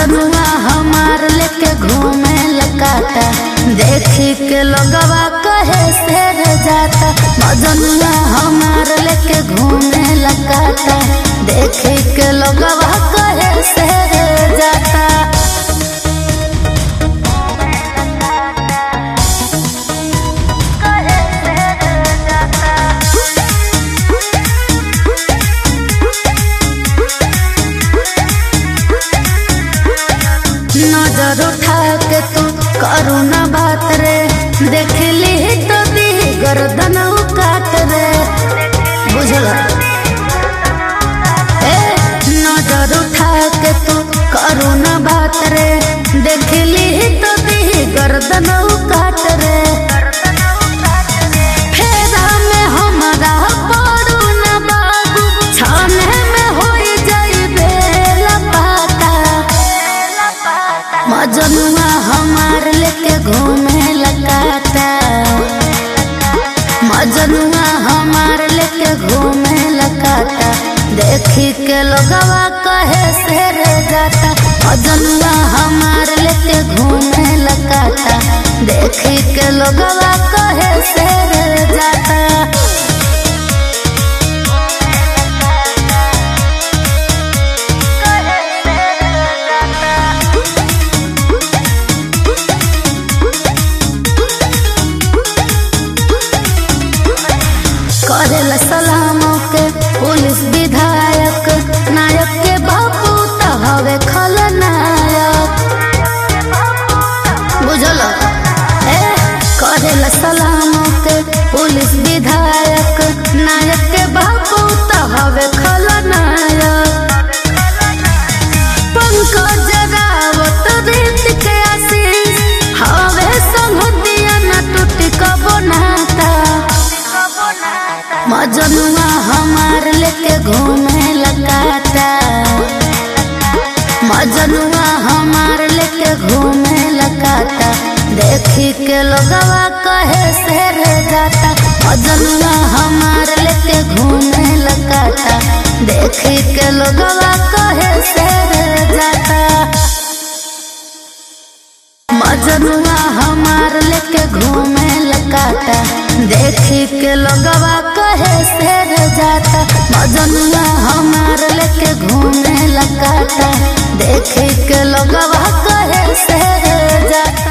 मजनुआ हमार लेके घूमे लकाता, देखी के लोगवा कहे शेर जाता। मजनुआ हमार लेके घूमे लकाता, देखी के लोगवा कहे शेर जाता। नजर उठा के तू करू ना बात रे, देख ली तो दी गर्दन काट रे, बुझला। नजर उठा के तू करू ना बात रे, देख ली तो दी गर्दन काट रे। फेरा में हमारा पड़ू ना बाबू, छाने में हो जाई बेला पाता। मजनुआ हमार लेके घूमे लकाता, मजनुआ हमार लेके घूमे लकाता, देखी के लोगवा कहे शेर जाता। मजनुआ हमार लेके घूमे लकाता, देखी के लोगवा कहे शेर जाता। करेला सलामों के पुलिस विधायक, नायक के बापू तो हवे खलनायक, बुझल। करेला सलामों के पुलिस विधायक, नायक के बापू तो हवे खलनायक। पंकज रावत रीत के आशीष, हवे संगतिया न टूटी कबो नाता। मजनुआ हमार लेके घूमे लकाता, मजनुआ हमार लेके घूमे लकाता, देखी के लोगवा कहे शेर जाता। मजनुआ हमार लेके घूमे लकाता, देखी के लोगवा कहे शेर जाता। मजनुआ हमार लेके घूमे लकाता, देखी के लोगवा कहे शेर जाता। मजनुआ हमार लेके घूमे लकाता, देखी के लोगवा कहे शेर जाता।